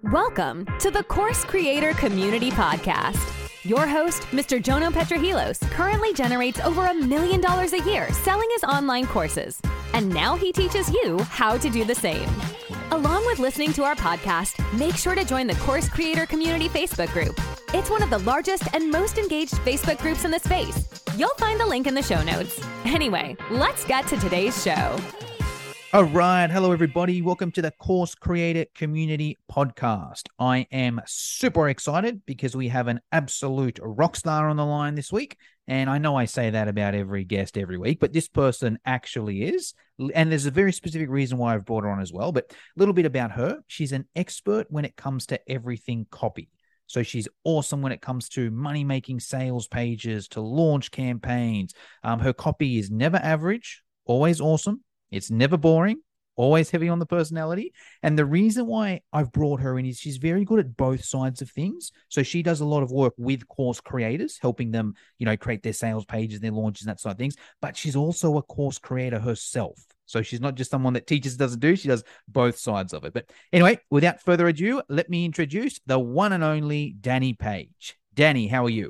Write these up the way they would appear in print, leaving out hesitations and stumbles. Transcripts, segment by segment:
Welcome to the Course Creator Community Podcast. Your host, Mr. Jono Petrohilos, currently generates over $1 million a year selling his online courses. And now he teaches you how to do the same. Along with listening to our podcast, make sure to join the Course Creator Community Facebook group. It's one of the largest and most engaged Facebook groups in the space. You'll find the link in the show notes. Anyway, let's get to today's show. All right. Hello, everybody. Welcome to the Course Creator Community Podcast. I am super excited because we have an absolute rock star on the line this week. And I know I say that about every guest every week, but this person actually is. And there's a very specific reason why I've brought her on as well. But a little bit about her. She's an expert when it comes to everything copy. So she's awesome when it comes to money-making sales pages, to launch campaigns. Her copy is never average, always awesome. It's never boring, always heavy on the personality. And the reason why I've brought her in is she's very good at both sides of things. So she does a lot of work with course creators, helping them, create their sales pages, their launches, and that sort of things. But she's also a course creator herself. So she's not just someone that teaches doesn't do. She does both sides of it. But anyway, without further ado, let me introduce the one and only Danny Page. Danny, how are you?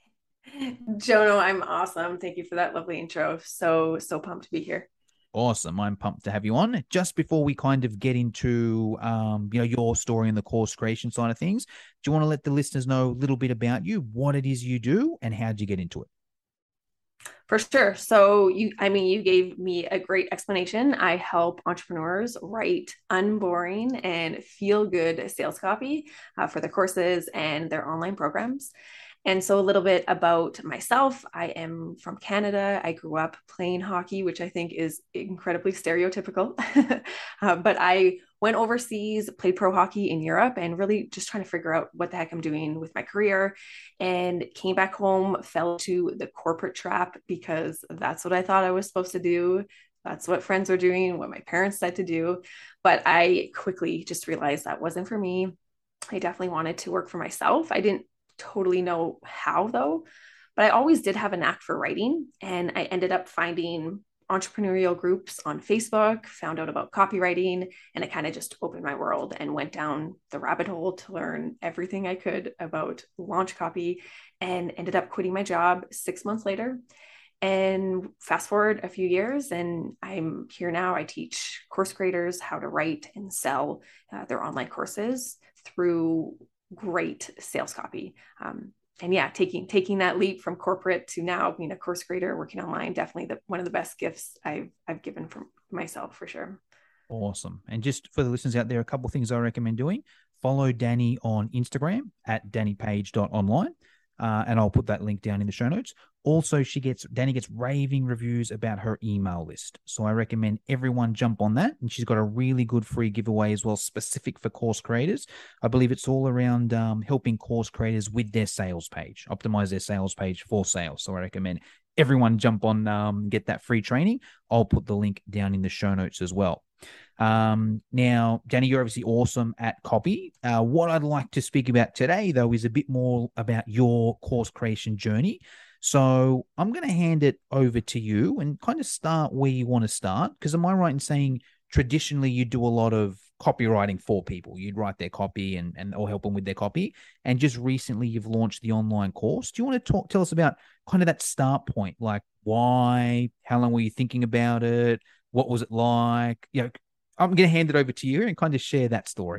Jono, I'm awesome. Thank you for that lovely intro. So pumped to be here. Awesome. I'm pumped to have you on. Just before we kind of get into, your story and the course creation side of things, do you want to let the listeners know a little bit about you, what it is you do, and how did you get into it? For sure. So you gave me a great explanation. I help entrepreneurs write unboring and feel good sales copy for their courses and their online programs. And so a little bit about myself. I am from Canada. I grew up playing hockey, which I think is incredibly stereotypical. But I went overseas, played pro hockey in Europe, and really just trying to figure out what the heck I'm doing with my career. And came back home, fell into the corporate trap because that's what I thought I was supposed to do. That's what friends were doing, what my parents said to do. But I quickly just realized that wasn't for me. I definitely wanted to work for myself. I didn't totally know how though, but I always did have a knack for writing. And I ended up finding entrepreneurial groups on Facebook, found out about copywriting, and it kind of just opened my world and went down the rabbit hole to learn everything I could about launch copy, and ended up quitting my job 6 months later. And fast forward a few years and I'm here now. I teach course creators how to write and sell their online courses through great sales copy. And yeah, taking that leap from corporate to now being a course creator, working online, definitely one of the best gifts I've given for myself, for sure. Awesome. And just for the listeners out there, a couple of things I recommend doing. Follow Danny on Instagram at dannypage.online. And I'll put that link down in the show notes. Also, Danny gets raving reviews about her email list. So I recommend everyone jump on that. And she's got a really good free giveaway as well, specific for course creators. I believe it's all around helping course creators with their sales page, optimize their sales page for sales. So I recommend everyone jump on, get that free training. I'll put the link down in the show notes as well. Now, Danny, you're obviously awesome at copy. What I'd like to speak about today, though, is a bit more about your course creation journey. So I'm going to hand it over to you and kind of start where you want to start. Because am I right in saying traditionally you do a lot of copywriting for people? You'd write their copy and or help them with their copy. And just recently you've launched the online course. Do you want to tell us about kind of that start point? Like why, how long were you thinking about it? What was it like? I'm going to hand it over to you and kind of share that story.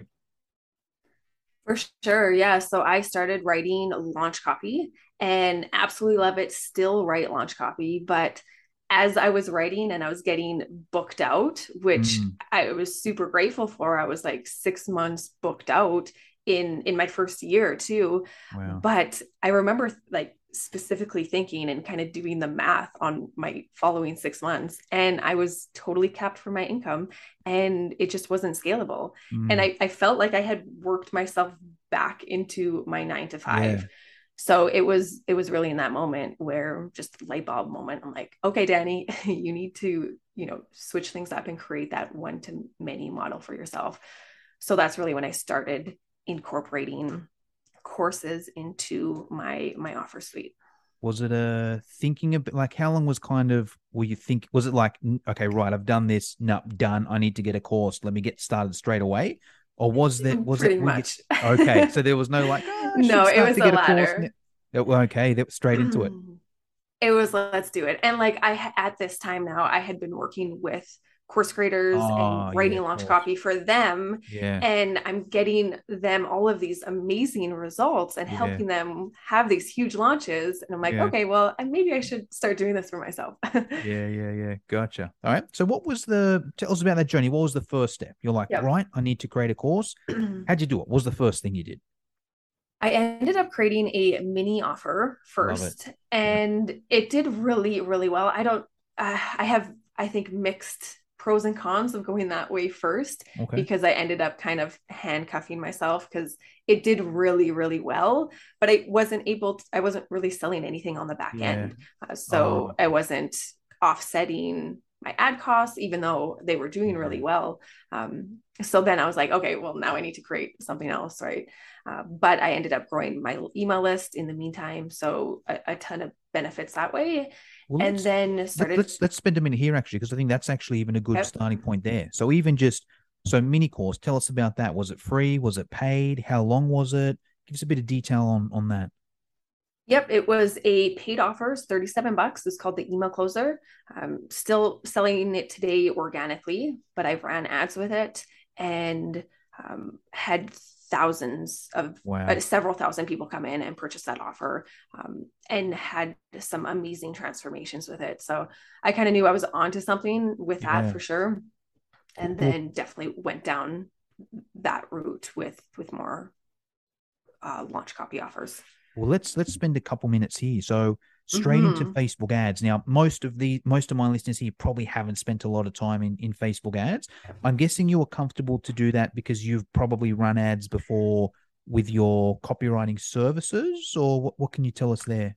For sure. Yeah. So I started writing launch copy and absolutely love it. Still write launch copy. But as I was writing and I was getting booked out, which I was super grateful for, I was like 6 months booked out in my first year too. Wow. But I remember specifically thinking and kind of doing the math on my following 6 months, and I was totally capped for my income and it just wasn't scalable. And I felt like I had worked myself back into my 9 to 5. Yeah. So it was really in that moment where just light bulb moment. I'm like, okay, Danny, you need to, switch things up and create that one to many model for yourself. So that's really when I started incorporating courses into my offer suite. Was it a thinking a bit like how long was kind of, was it like, okay, right, I've done this, no, done, I need to get a course, let me get started straight away? Or was it Pretty were you, much. okay? So there was no like, oh, I should No, it start was to the get a course. latter. Well, okay, that was straight into it. It was let's do it. And like at this time now, I had been working with course creators and Oh yeah, writing of launch course. copy for them. Yeah, And I'm getting them all of these amazing results and yeah, helping them have these huge launches. And I'm like, yeah, okay, well, maybe I should start doing this for myself. yeah. Gotcha. All right. So what was tell us about that journey? What was the first step? You're like, Yep. right, I need to create a course. How'd you do it? What was the first thing you did? I ended up creating a mini offer Love it. first, Yeah. and it did really, really well. I don't, I have, I think, mixed pros and cons of going that way first Okay. because I ended up kind of handcuffing myself because it did really, really well, but I wasn't really selling anything on the back Yeah. end. Oh, So I wasn't offsetting my ad costs, even though they were doing yeah. really well. So then I was like, okay, well, now I need to create something else, right? But I ended up growing my email list in the meantime. So a ton of benefits that way. Well, And then started, let's spend a minute here actually, because I think that's actually even a good yep, starting point there. So even just so mini course, tell us about that. Was it free? Was it paid? How long was it? Give us a bit of detail on that. yep, it was a paid offer, $37. It's called the email closer. Still selling it today organically, but I've ran ads with it and had thousands of Wow. several thousand people come in and purchase that offer, and had some amazing transformations with it. So I kind of knew I was onto something with that Yeah. for sure. And Well, then definitely went down that route with more launch copy offers. Well, let's spend a couple minutes here. So straight into Mm-hmm. Facebook ads. Now, most of my listeners here probably haven't spent a lot of time in Facebook ads. I'm guessing you were comfortable to do that because you've probably run ads before with your copywriting services, or what can you tell us there?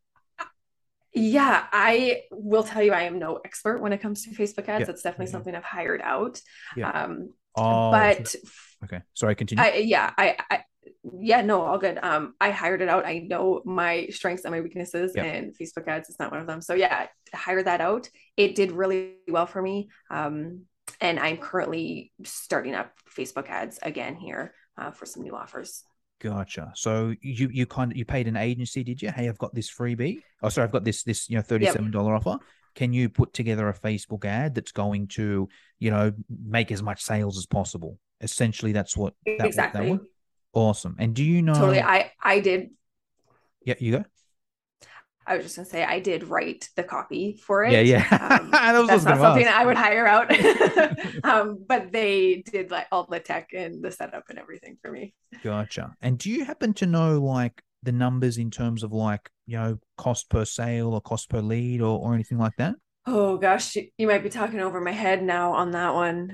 Yeah, I will tell you, I am no expert when it comes to Facebook ads. Yeah. That's definitely Yeah. something I've hired out. Yeah. Um, Oh, but okay. Sorry, continue. yeah, yeah, no, all good. I hired it out. I know my strengths and my weaknesses, Yeah. and Facebook ads is not one of them. So yeah, I hired that out. It did really well for me. And I'm currently starting up Facebook ads again here for some new offers. Gotcha. So you paid an agency, did you? Hey, I've got this freebie. Oh, sorry, I've got this Yep. $37 offer. Can you put together a Facebook ad that's going to, make as much sales as possible? Essentially, that's what that was. Exactly. Awesome. And do you Totally. know? I did. Yeah, you go. I was just gonna say I did write the copy for Yeah, it. yeah. That was what I was That's not going something to I would hire out. ask. But they did like all the tech and the setup and everything for me. Gotcha. And do you happen to know like the numbers in terms of like, cost per sale or cost per lead or anything like that? Oh gosh, you might be talking over my head now on that one.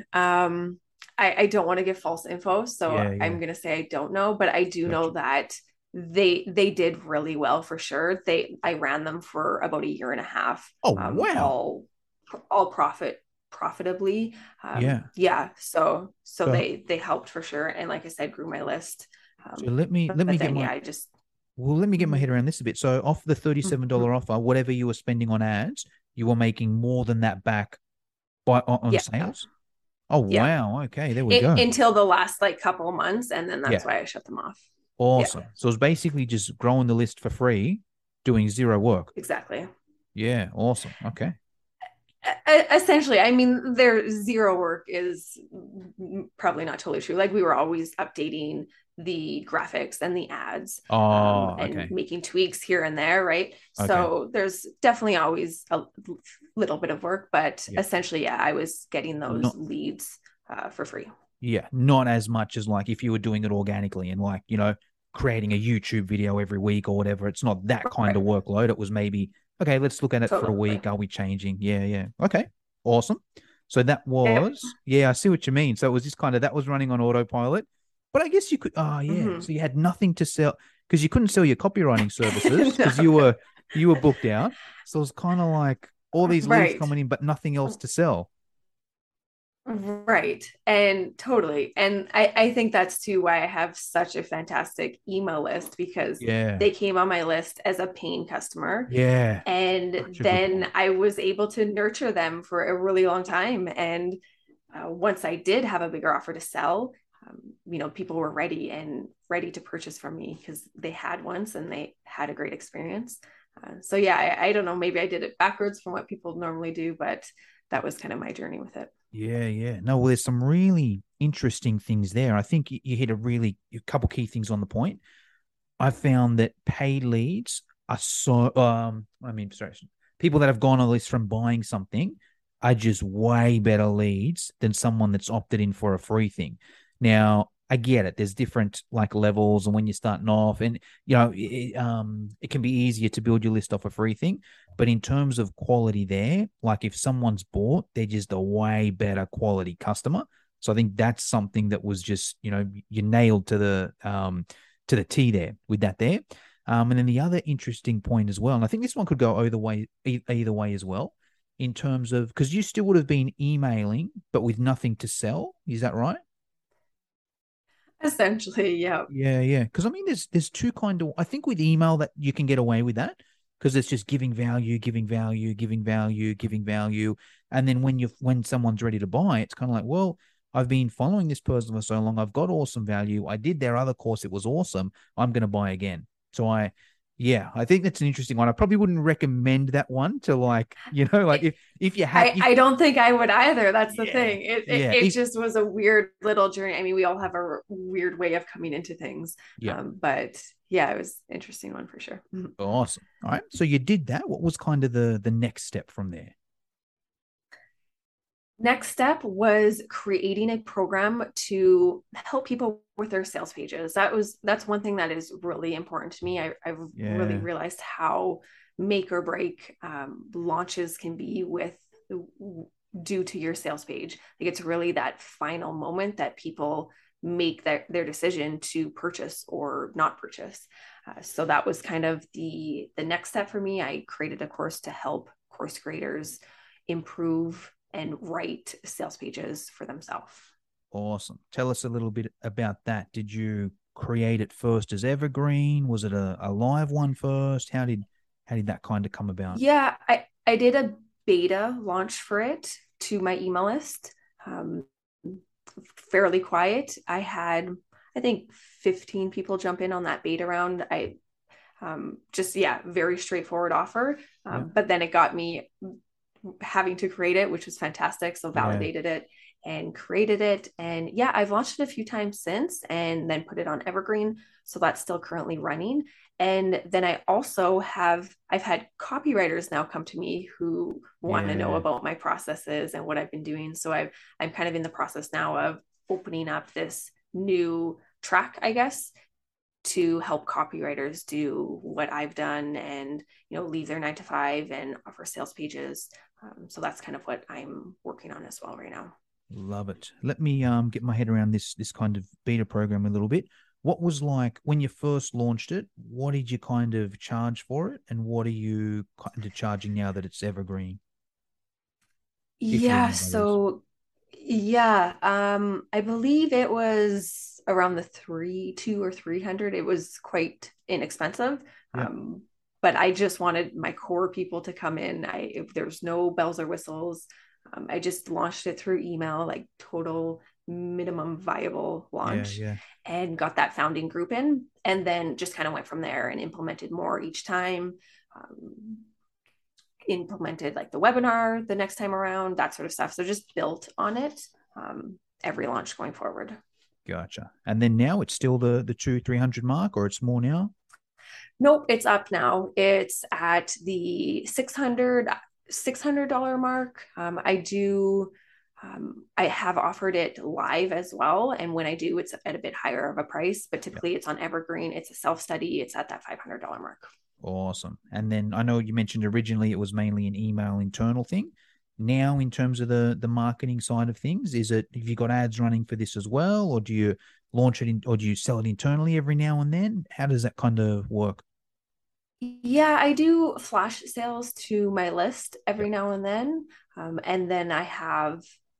I don't want to give false info, so Yeah, yeah. I'm gonna say I don't know, but I do know Gotcha. that they did really well for sure. I ran them for about a year and a half, Oh, wow. all profitably. Yeah. Yeah, so So they helped for sure, and like I said, grew my list. so let me But get then my yeah, I just Well, let me get my mhm, head around this a bit. So, off the $37 mhm. offer, whatever you were spending on ads, you were making more than that back on Yeah, sales. Oh, yeah. wow. Okay, there we go. Until the last like couple of months, and then that's Yeah, why I shut them off. Yeah, awesome. So it's basically just growing the list for free, doing zero work. exactly. Yeah, awesome. Okay. Essentially, I mean, their zero work is probably not totally true. Like we were always updating the graphics and the ads, Oh, and okay. making tweaks here and there, right? Okay. So there's definitely always a little bit of work, but Yeah. essentially, yeah, I was getting those Not leads for free. yeah, not as much as like if you were doing it organically and like, creating a YouTube video every week or whatever. It's not that kind of Right. workload. It was maybe, okay, let's look at it for a Totally. week. Are we changing? Yeah, yeah. Okay. Awesome. So that Yep. was, yeah, I see what you mean. So it was just kind of that was running on autopilot. But I guess you could, oh yeah. Mm-hmm. So you had nothing to sell because you couldn't sell your copywriting services because No. you were booked out. So it was kind of like all these leads Right. coming in, but nothing else to sell. Right. And totally. And I think that's too why I have such a fantastic email list because Yeah. they came on my list as a paying customer. Yeah. And Such a good then point. I was able to nurture them for a really long time. And once I did have a bigger offer to sell, people were ready to purchase from me because they had once and they had a great experience. So yeah, I don't know, maybe I did it backwards from what people normally do, but that was kind of my journey with it. Yeah. No, well, there's some really interesting things there. I think you hit a couple key things on the point. I found that paid leads are sorry, people that have gone on this from buying something are just way better leads than someone that's opted in for a free thing. Now, I get it. There's different like levels, and when you're starting off, and it can be easier to build your list off a free thing. But in terms of quality, there, like if someone's bought, they're just a way better quality customer. So I think that's something that was just you nailed to the T there with that there. And then the other interesting point as well, and I think this one could go either way as well, in terms of because you still would have been emailing, but with nothing to sell. Is that right? Essentially, yeah. Yeah. Because I mean, there's two kind of. I think with email that you can get away with that because it's just giving value, giving value, giving value, giving value, and then when someone's ready to buy, it's kind of like, well, I've been following this person for so long. I've got awesome value. I did their other course. It was awesome. I'm going to buy again. So I think that's an interesting one. I probably wouldn't recommend that one to like if you had. I don't think I would either. That's the Yeah, thing. It just was a weird little journey. I mean, we all have a weird way of coming into things. Yeah. But yeah, it was an interesting one for sure. Awesome. All right. So you did that. What was kind of the next step from there? Next step was creating a program to help people with their sales pages. That's one thing that is really important to me. I've really realized how make or break launches can be due to your sales page. Like it's really that final moment that people make their decision to purchase or not purchase. So that was kind of the next step for me. I created a course to help course creators improve and write sales pages for themselves. Awesome. Tell us a little bit about that. Did you create it first as evergreen? Was it a live one first? How did that kind of come about? Yeah, I did a beta launch for it to my email list. Fairly quiet. I had, I think, 15 people jump in on that beta round. Very straightforward offer. But then it got me having to create it, which was fantastic. So validated it and created it. And yeah, I've launched it a few times since and then put it on Evergreen. So that's still currently running. And then I've had copywriters now come to me who want to know about my processes and what I've been doing. So I'm kind of in the process now of opening up this new track, I guess, to help copywriters do what I've done and, leave their 9 to 5 and offer sales pages. So that's kind of what I'm working on as well right now. Love it. Let me get my head around this kind of beta program a little bit. What was like when you first launched it? What did you kind of charge for it? And what are you kind of charging now that it's evergreen? Yeah. So yeah, I believe it was around the 200 or 300. It was quite inexpensive. Yeah. But I just wanted my core people to come in. If there's no bells or whistles, I just launched it through email, like total minimum viable launch, and got that founding group in, and then just kind of went from there and implemented more each time. Implemented like the webinar the next time around, that sort of stuff. So just built on it every launch going forward. Gotcha. And then now it's still the 200-300 mark, or it's more now? Nope, it's up now. It's at the $600 mark. I have offered it live as well. And when I do, it's at a bit higher of a price, but typically it's on Evergreen. It's a self-study. It's at that $500 mark. Awesome. And then I know you mentioned originally it was mainly an email internal thing. Now, in terms of the marketing side of things, have you got ads running for this as well, or do you launch it or do you sell it internally every now and then? How does that kind of work? Yeah, I do flash sales to my list every now and then. And then I have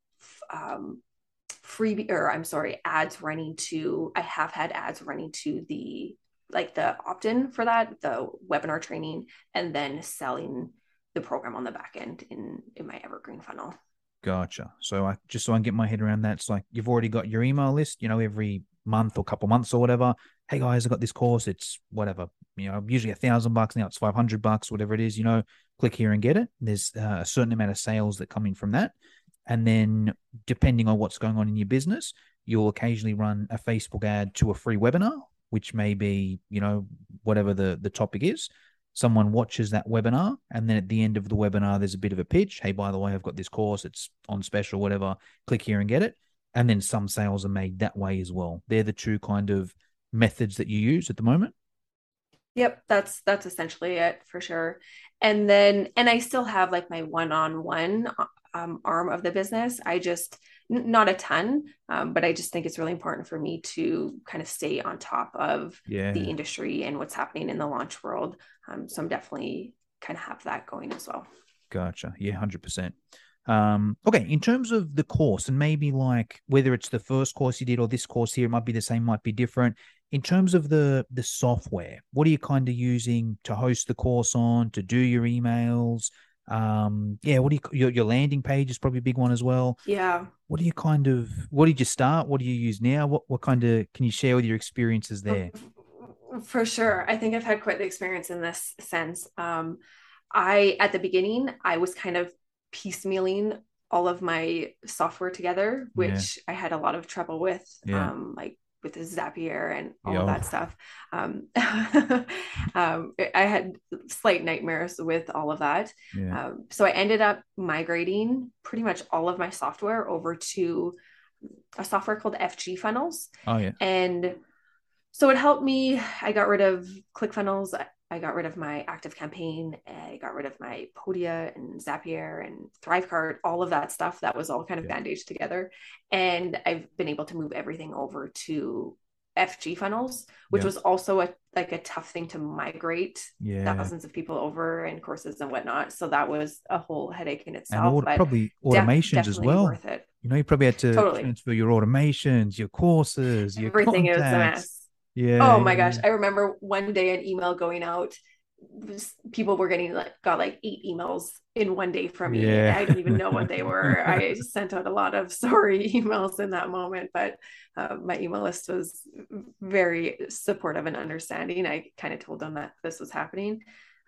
ads running to, I have had ads running to the opt-in for that, the webinar training, and then selling the program on the back end in my Evergreen funnel. Gotcha. So so I can get my head around that. It's like you've already got your email list, every month or couple months or whatever. Hey guys, I got this course. It's whatever, usually $1,000. Now it's $500, whatever it is, click here and get it. There's a certain amount of sales that come in from that. And then depending on what's going on in your business, you'll occasionally run a Facebook ad to a free webinar, which may be, whatever the topic is. Someone watches that webinar, and then at the end of the webinar, there's a bit of a pitch. Hey, by the way, I've got this course. It's on special, whatever. Click here and get it. And then some sales are made that way as well. They're the two kind of methods that you use at the moment. Yep, that's essentially it for sure. And I still have like my one-on-one arm of the business. I just not a ton, but I just think it's really important for me to kind of stay on top of the industry and what's happening in the launch world. So I'm definitely kind of have that going as well. Gotcha. Yeah, 100%. Okay, in terms of the course, and maybe like whether it's the first course you did or this course here, it might be the same, might be different. In terms of the software, what are you kind of using to host the course on, to do your emails? What do your landing page is probably a big one as well. Yeah. What did you start? What do you use now? What kind of, can you share with your experiences there? For sure. I think I've had quite the experience in this sense. At the beginning, I was kind of piecemealing all of my software together, which I had a lot of trouble with, like with the Zapier and all of that stuff. I had slight nightmares with all of that. So I ended up migrating pretty much all of my software over to a software called FG Funnels. Oh yeah. And so it helped me. I got rid of ClickFunnels. I got rid of my ActiveCampaign. I got rid of my Podia and Zapier and ThriveCart, all of that stuff. That was all kind of bandaged together. And I've been able to move everything over to FG Funnels, which was also a tough thing to migrate thousands of people over and courses and whatnot. So that was a whole headache in itself. And probably automations as well. Worth it. You probably had to transfer your automations, your courses, your everything. Contacts. It was a mess. Yeah. Oh my gosh. I remember one day an email going out. People were got 8 emails in one day from me. I didn't even know what they were. I sent out a lot of sorry emails in that moment, but my email list was very supportive and understanding. I kind of told them that this was happening.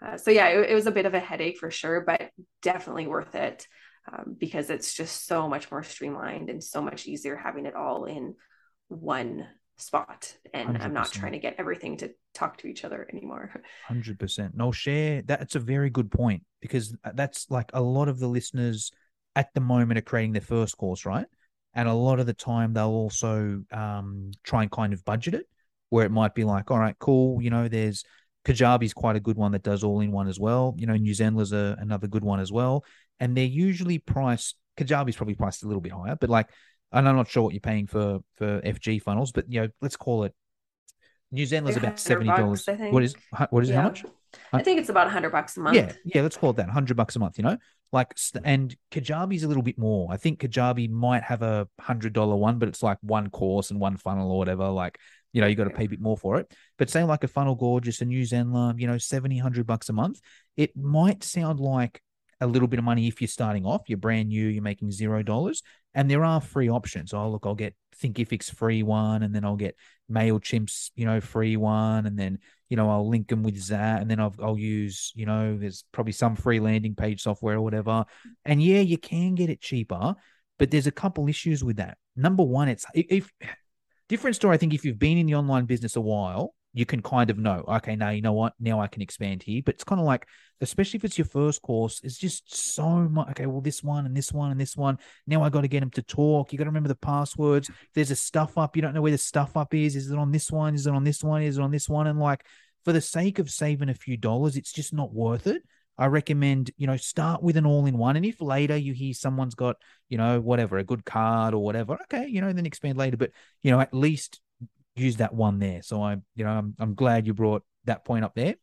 It was a bit of a headache for sure, but definitely worth it because it's just so much more streamlined and so much easier having it all in one spot, and 100%. I'm not trying to get everything to talk to each other anymore. 100%. No, share that's a very good point, because that's like a lot of the listeners at the moment are creating their first course, right? And a lot of the time they'll also try and kind of budget it, where it might be like, all right, cool, there's Kajabi's quite a good one that does all in one as well. New Zenla's another good one as well, and they're usually priced. Kajabi's probably priced a little bit higher, but like, and I'm not sure what you're paying for FG Funnels, but let's call it. New Zenla's about $70. I think. What is it? How much? I think it's about $100 a month. Yeah. Let's call it that, $100 a month. And Kajabi's a little bit more. I think Kajabi might have a $100 one, but it's like one course and one funnel or whatever. Like, you got to pay a bit more for it. But say like a Funnel Gorgeous, a New Zenla, $70, $100 a month. It might sound like a little bit of money if you're starting off, you're brand new, you're making $0, and there are free options. Oh, look, I'll get Thinkific's free one, and then I'll get MailChimp's, free one, and then, I'll link them with that, and then I'll use, there's probably some free landing page software or whatever. And yeah, you can get it cheaper, but there's a couple issues with that. Number one, it's different story. I think if you've been in the online business a while, you can kind of know, okay, now you know what, now I can expand here. But it's kind of like, especially if it's your first course, it's just so much. Okay, well, this one and this one and this one. Now I got to get them to talk. You got to remember the passwords. There's a stuff up. You don't know where the stuff up is. Is it on this one? Is it on this one? Is it on this one? And like, for the sake of saving a few dollars, it's just not worth it. I recommend, start with an all-in-one. And if later you hear someone's got, whatever, a good card or whatever, okay, then expand later. But, at least use that one there. So I'm glad you brought that point up there.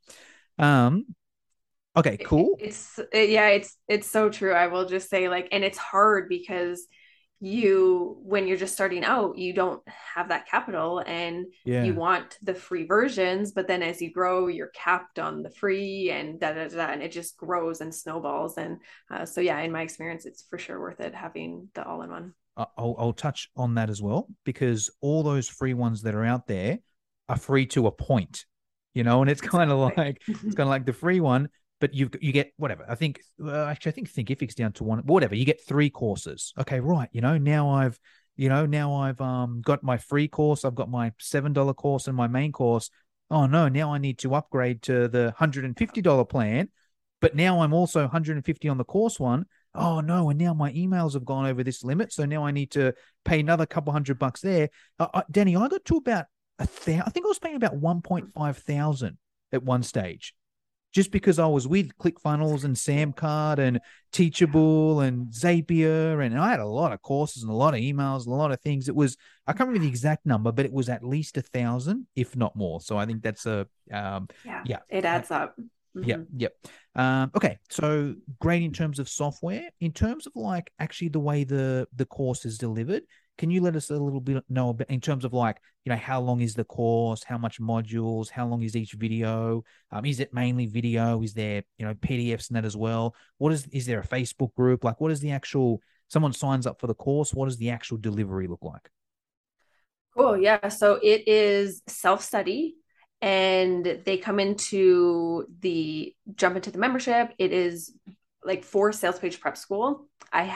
Okay, cool. It's so true. I will just say, and it's hard because when you're just starting out, you don't have that capital, and Yeah. you want the free versions, but then as you grow, you're capped on the free, and and it just grows and snowballs. And so yeah, in my experience, it's for sure worth it having the all-in-one. I'll touch on that as well, because all those free ones that are out there are free to a point, and it's kind of like the free one, but you get whatever. I think actually I think Thinkific's down to one, whatever. You get 3 courses. Okay, right. Now I've got my free course. I've got my $7 course and my main course. Oh no, now I need to upgrade to the $150 plan, but now I'm also 150 on the course one. Oh no, and now my emails have gone over this limit, so now I need to pay another couple $100 there. Danny, I got to about I think I was paying about 1,500 at one stage, just because I was with ClickFunnels and Samcart and Teachable and Zapier, and I had a lot of courses and a lot of emails and a lot of things. It was, I can't remember the exact number, but it was at least 1,000, if not more. So I think that's it adds up. Yep. Okay, so great in terms of software. In terms of like actually the way the course is delivered, can you let us a little bit know about, in terms of like, how long is the course, how much modules, how long is each video? Is it mainly video? Is there, PDFs and that as well? Is there a Facebook group? Like, what is the actual, someone signs up for the course, what does the actual delivery look like? Cool. Yeah. So it is self-study, and they jump into the membership. It is like for Sales Page Prep School.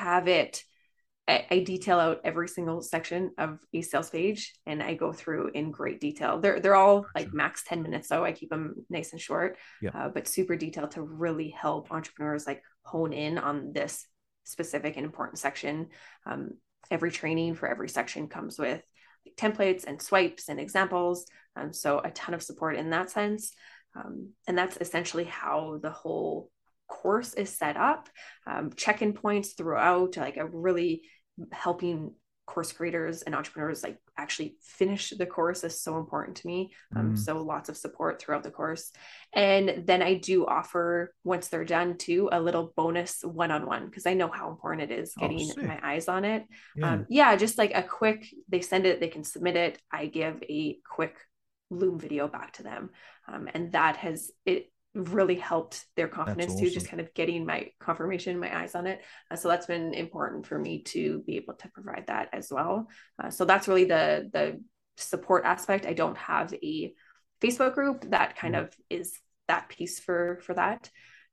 I detail out every single section of a sales page, and I go through in great detail. They're all like max 10 minutes, so I keep them nice and short, but super detailed to really help entrepreneurs like hone in on this specific and important section. Every training for every section comes with like templates and swipes and examples. So a ton of support in that sense. And that's essentially how the whole course is set up. Check-in points throughout, like a really helping course creators and entrepreneurs like actually finish the course is so important to me. So lots of support throughout the course. And then I do offer, once they're done too, a little bonus one-on-one, because I know how important it is getting my eyes on it. Just like a quick, they send it, they can submit it. I give a quick Loom video back to them. And it really helped their confidence too, just kind of getting my confirmation, my eyes on it. So that's been important for me to be able to provide that as well. So that's really the support aspect. I don't have a Facebook group. That kind of is that piece for that.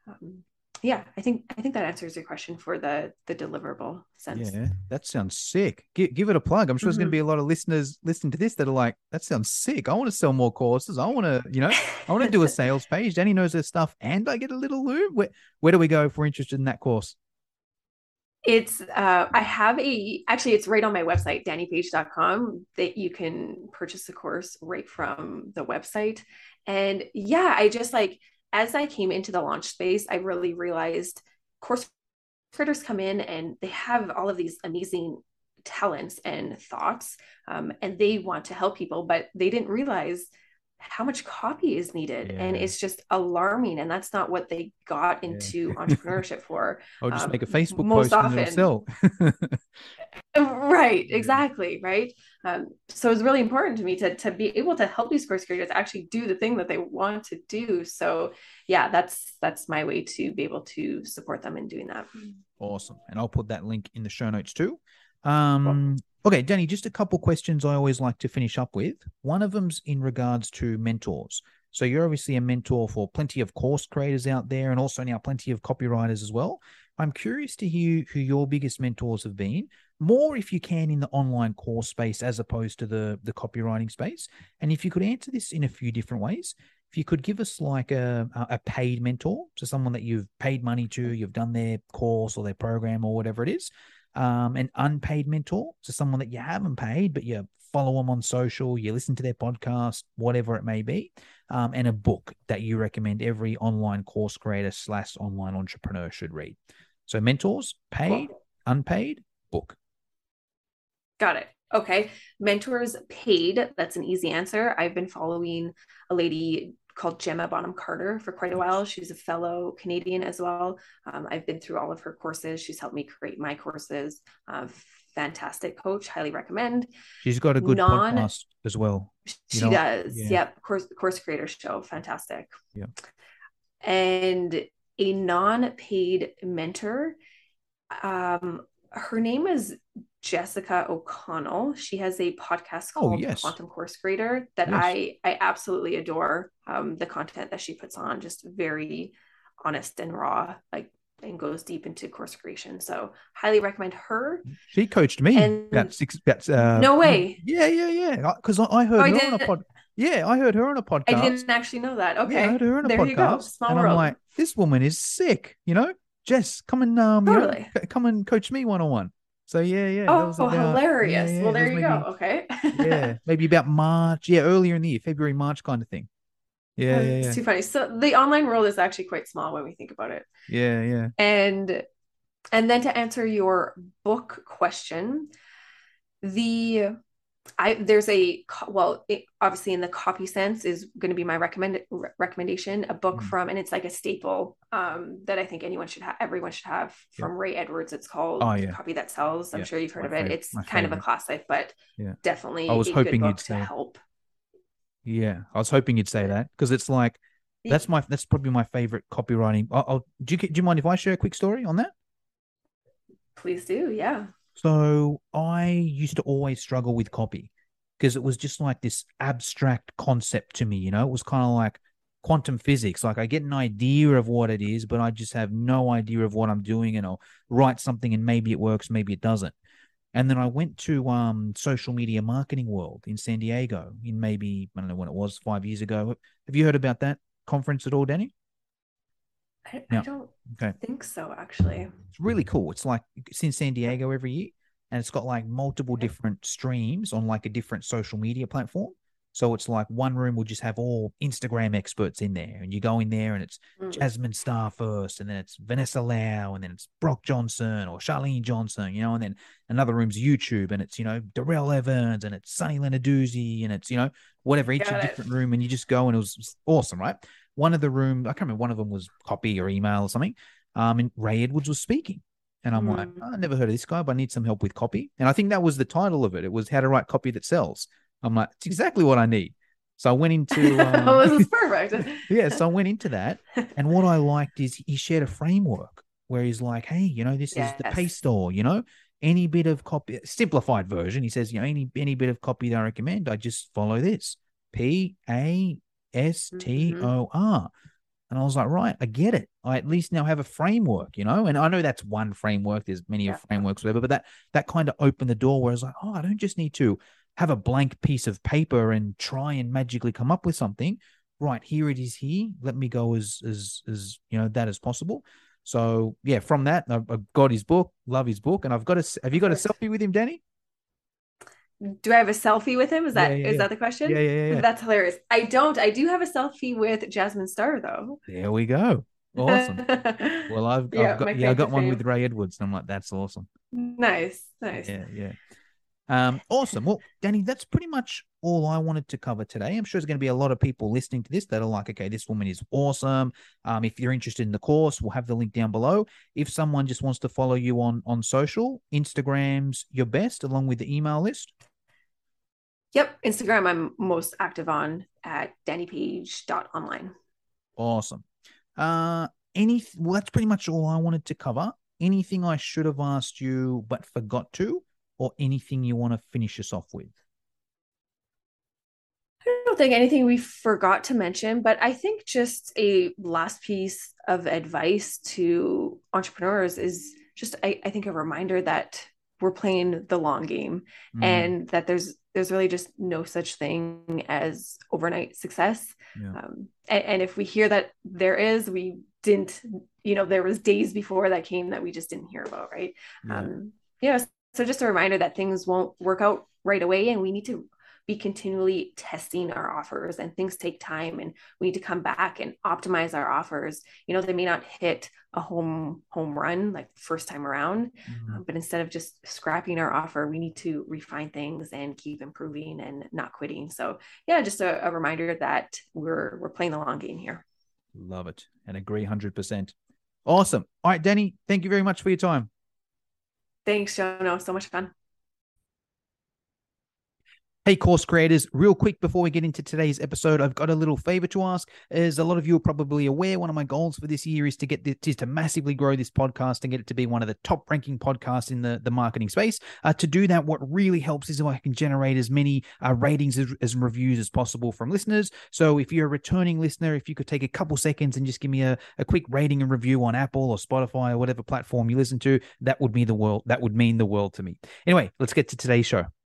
I think that answers your question for the deliverable sense. Yeah, that sounds sick. Give it a plug. I'm sure there's going to be a lot of listeners listening to this that are like, that sounds sick. I want to sell more courses. I want to do a sales page. Danny knows her stuff, and I get a little Loom. Where do we go if we're interested in that course? It's it's right on my website, dannypage.com, that you can purchase the course right from the website. And I just like, as I came into the launch space, I really realized course creators come in and they have all of these amazing talents and thoughts, and they want to help people, but they didn't realize how much copy is needed. And it's just alarming. And that's not what they got into entrepreneurship for. Or just make a Facebook post and it'll sell. Right. Exactly. Right. So it's really important to me to be able to help these course creators actually do the thing that they want to do. So that's my way to be able to support them in doing that. Awesome. And I'll put that link in the show notes too. Cool. Okay, Danny, just a couple questions I always like to finish up with. One of them's in regards to mentors. So you're obviously a mentor for plenty of course creators out there, and also now plenty of copywriters as well. I'm curious to hear who your biggest mentors have been, more if you can in the online course space as opposed to the copywriting space. And if you could answer this in a few different ways, if you could give us like a paid mentor, so someone that you've paid money to, you've done their course or their program or whatever it is. An unpaid mentor, so someone that you haven't paid, but you follow them on social, you listen to their podcast, whatever it may be, and a book that you recommend every online course creator / online entrepreneur should read. So mentors, paid, unpaid, book. Got it. Okay. Mentors paid. That's an easy answer. I've been following a lady called Gemma Bonham Carter for quite a while. She's a fellow Canadian as well. I've been through all of her courses. She's helped me create my courses. fantastic coach. Highly recommend. She's got a good podcast as well. She does. Yeah. Yep. Course Creator Show. Fantastic. Yeah. And a non-paid mentor. Her name is Jessica O'Connell. She has a podcast called Quantum Course Creator that I absolutely adore. The content that she puts on, just very honest and raw, like, and goes deep into course creation. So highly recommend her. She coached me no way. Yeah. Because I heard her on a pod. Yeah, I heard her on a podcast. I didn't actually know that. Okay. Yeah, I heard her on a podcast. There you go. Small world. I'm like, this woman is sick, you know? Jess, come and totally. come and coach me one-on-one. So yeah. Oh, hilarious. Yeah, well, there you go. Okay. Yeah, maybe about March. Yeah, earlier in the year, February, March kind of thing. Yeah, it's too funny. So the online world is actually quite small when we think about it. Yeah. And then to answer your book question, obviously in the copy sense is going to be my recommendation, a book from, and it's like a staple that I think everyone should have from Ray Edwards. It's called Copy That Sells. I'm sure you've heard of it. It's kind of a classic, but definitely I was hoping good book to help. Yeah, I was hoping you'd say that, because it's like that's probably my favorite copywriting. Do you mind if I share a quick story on that? Please do. Yeah. So I used to always struggle with copy because it was just like this abstract concept to me. You know, it was kind of like quantum physics. Like I get an idea of what it is, but I just have no idea of what I'm doing, and I'll write something and maybe it works, maybe it doesn't. And then I went to Social Media Marketing World in San Diego in maybe, I don't know when it was, 5 years ago. Have you heard about that conference at all, Danny? I don't think so, actually. It's really cool. It's like it's in San Diego every year, and it's got like multiple different streams on like a different social media platform. So it's like one room will just have all Instagram experts in there, and you go in there and it's Jasmine Star first, and then it's Vanessa Lau, and then it's Brock Johnson or Charlene Johnson, you know, and then another room's YouTube, and it's, you know, Darrell Evans, and it's Sunny Lenarduzzi, and it's, you know, whatever, each a different room, and you just go, and it was awesome, right? One of the room, I can't remember, one of them was copy or email or something, and Ray Edwards was speaking. And I'm like, I never heard of this guy, but I need some help with copy. And I think that was the title of it. It was How to Write Copy That Sells. I'm like, it's exactly what I need. So I went into this is perfect. Yeah, so I went into that, and what I liked is he shared a framework where he's like, hey, you know, this is the pay store, you know, any bit of copy, simplified version. He says, you know, any bit of copy that I recommend, I just follow this, PASTOR. And I was like, right, I get it. I at least now have a framework, you know, and I know that's one framework. There's many frameworks, whatever, but that kind of opened the door where I was like, oh, I don't just need to have a blank piece of paper and try and magically come up with something. Right, here it is here. Let me go as you know, that as possible. So yeah, from that, I've got his book, love his book, and have you got a selfie with him, Danny? Do I have a selfie with him? Is that the question? Yeah. That's hilarious. I don't. I do have a selfie with Jasmine Star, though. There we go. Awesome. Well, I've got one with Ray Edwards, and I'm like, that's awesome. Nice. Yeah. Awesome. Well, Danny, that's pretty much all I wanted to cover today. I'm sure there's going to be a lot of people listening to this that are like, okay, this woman is awesome. If you're interested in the course, we'll have the link down below. If someone just wants to follow you on social, Instagram's your best, along with the email list. Yep. Instagram, I'm most active on at dannypage.online. Awesome. Well, that's pretty much all I wanted to cover. Anything I should have asked you but forgot to, or anything you want to finish us off with? I don't think anything we forgot to mention, but I think just a last piece of advice to entrepreneurs is just, I think, a reminder that we're playing the long game, and that there's really just no such thing as overnight success. And if we hear that there is, we didn't, there was days before that came that we just didn't hear about. Right. So just a reminder that things won't work out right away, and we need to be continually testing our offers, and things take time, and we need to come back and optimize our offers. They may not hit a home run like first time around, but instead of just scrapping our offer, we need to refine things and keep improving and not quitting. So yeah, just a reminder that we're playing the long game here. Love it, and agree 100%. Awesome. All right, Danny, thank you very much for your time. Thanks, Jono. So much fun. Hey, course creators, real quick before we get into today's episode, I've got a little favor to ask. As a lot of you are probably aware, one of my goals for this year is to massively grow this podcast and get it to be one of the top ranking podcasts in the marketing space. To do that, what really helps is if I can generate as many ratings as reviews as possible from listeners. So if you're a returning listener, if you could take a couple seconds and just give me a quick rating and review on Apple or Spotify or whatever platform you listen to, that would mean the world to me. Anyway, let's get to today's show.